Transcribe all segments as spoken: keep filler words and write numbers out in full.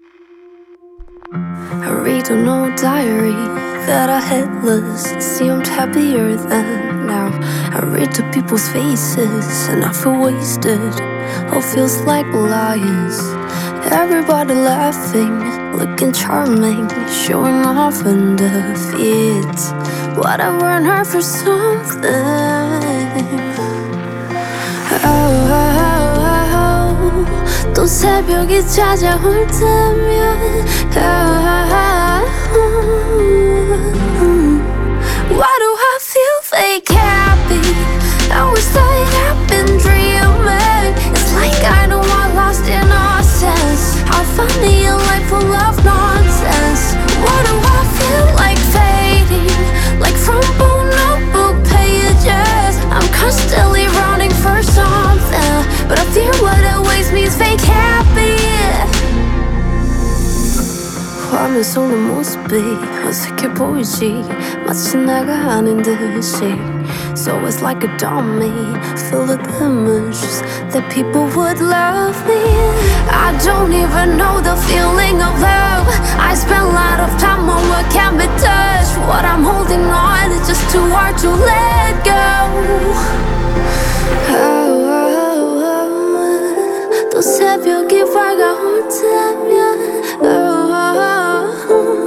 I read an old diary that I had lost. Seemed happier than now. I read to people's faces and I feel wasted. All feels like lies. Everybody laughing, looking charming, showing off in the feeds. What I want her for something. Oh, oh, oh. 또 새벽이 찾아올 때면 oh, why do I feel fake happy? I wish that I've been dreaming. It's like I know I'm lost in our sense. I found me a life full of nonsense. Why do I feel like fading? Like from old notebook pages. I'm constantly running for something, but I fear what awaits me is fake happy. 화면 속 내 모습이 어색해 보이지 마치 내가 아닌 듯이. So it's like a dummy full of images that people would love me. I don't even know the feeling of love. I spend a lot of time on what can't be touched. What I'm holding on is just too hard to let go. Oh, oh, oh. 또 새벽이 밝아올 때면 oh, oh, oh.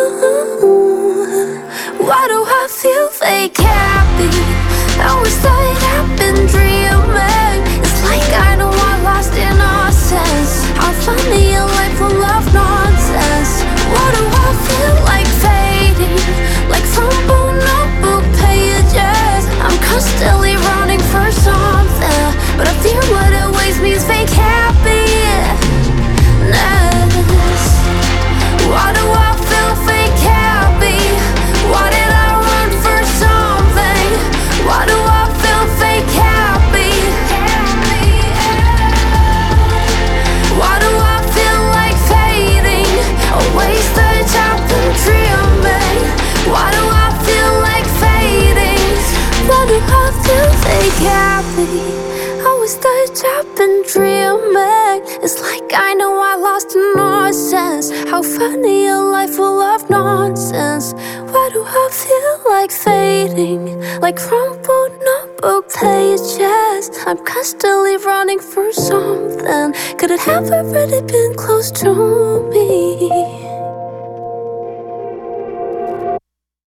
Why do I feel fake happy? I wish that I've been dreaming. It's like I know I'm lost in our sense. I found me a life full of nonsense. Why do I feel like fading? Like from old notebook pages. I'm constantly running for something, but I fear what awaits me is fake happiness. Why do I feel fake happy? Why did I run for something? Why do I feel fake happy? Why do I feel like fading? A wasted time and dreaming. Why do I feel like fading? Why do I feel fake happy? I was the I've been dreaming. It's like I know I lost in our sense. How funny a life full of nonsense. Why do I feel like fading? Like crumpled notebook pages. I'm constantly running for something. Could it have already been close to me?